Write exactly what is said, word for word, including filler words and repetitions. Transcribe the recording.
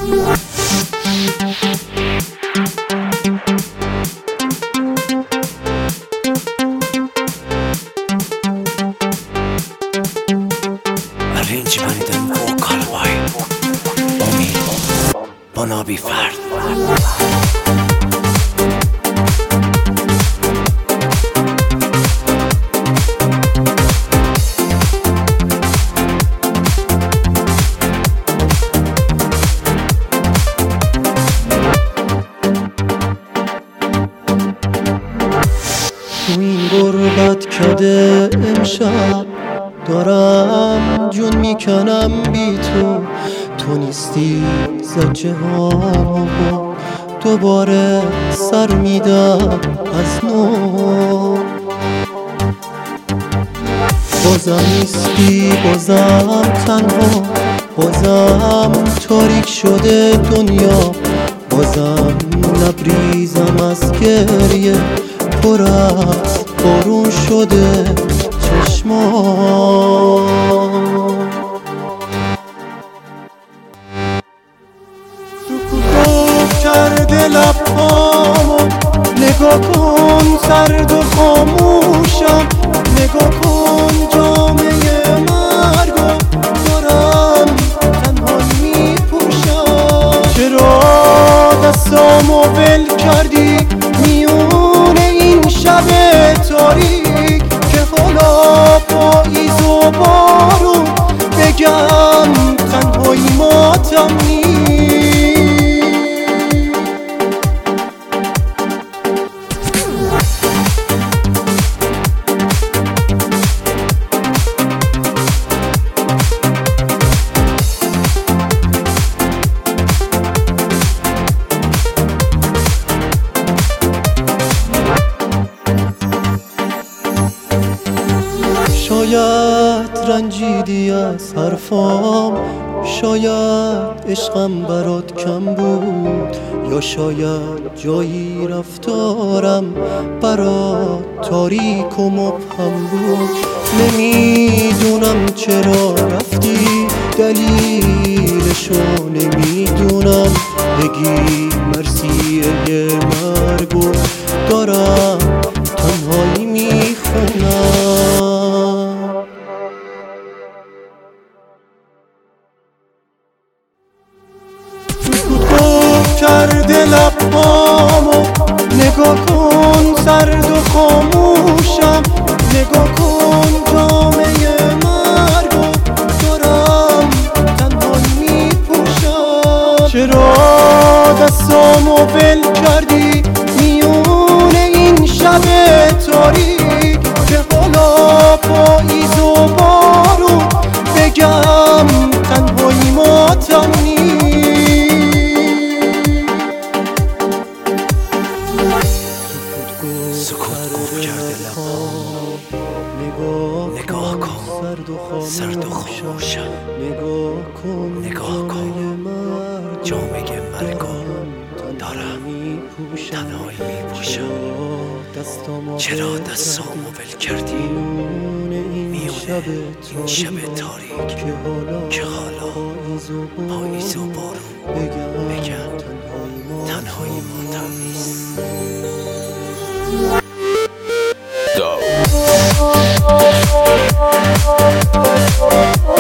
Arrangement and vocal by Omi Bonabi Fard. تو این غربت کده امشب دارم جون میکنم بی تو. تو نیستی زجه هامو دوباره سر میدم از نو. بازم نیستی، بازم تنها، بازم تاریک شده دنیا، بازم لبریزم از گریه، پر از بارون شده چشمام. سکوت کرده لبهامو، نگاه کن سرد و خاموشم، نگاه کن جامعه مرگو دارم تنهایی میپوشم. چرا دستامو ول کردی میون این شب تاریک که حالا پاییز و بارون بگم تنهایی ماتم نیست. شاید رنجیدی از حرفام، شاید عشقم برات کم بود، یا شاید جایی رفتارم برات تاریک و مبهم بود. نمیدونم چرا رفتی، دلیلشو نمیدونم، بگی مرثیه مرگو دارم تنهایی میخونم. سکوت کرده لبهامو، نگاه کن سرد و خاموشم، نگاه کن جامعه مرگو دارم تنهایی میپوشم. چرا دستامو ول کردی میون این شب تاریک که حالا پاییز و بارون بگم تنهایی ماتم نیست. سکوت گفت کرده لبام، نگاه کن سرد و خاموشم، نگاه کن جامعه مرگم دارم تنهایی میپوشم. چرا دستامو ول کردی میونه این شب تاریک که حالا پاییز و بارون بگم تنهایی ماتم نیست. Go.